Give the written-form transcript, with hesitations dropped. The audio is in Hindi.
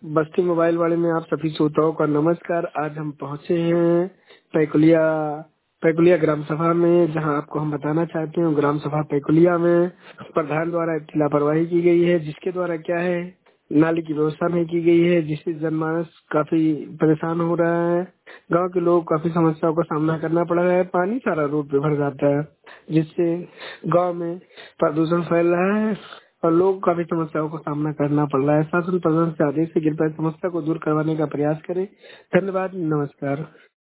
बस्ती मोबाइल वाले में आप सभी श्रोताओं का नमस्कार। आज हम पहुंचे हैं पैकुलिया पैकुलिया ग्राम सभा में, जहां आपको हम बताना चाहते हैं ग्राम सभा पैकुलिया में प्रधान द्वारा एक लापरवाही की गई है, जिसके द्वारा क्या है नाली की व्यवस्था नहीं की गई है, जिससे जनमानस काफी परेशान हो रहा है। गांव के लोग काफी समस्याओं का सामना करना पड़ रहा है। पानी सारा रोड पे भर जाता है, जिससे गांव में प्रदूषण फैल रहा है और लोग काफी समस्याओं का सामना करना पड़ रहा है। शासन प्रशासन से आदेश है, कृपया समस्या को दूर करवाने का प्रयास करें। धन्यवाद, नमस्कार।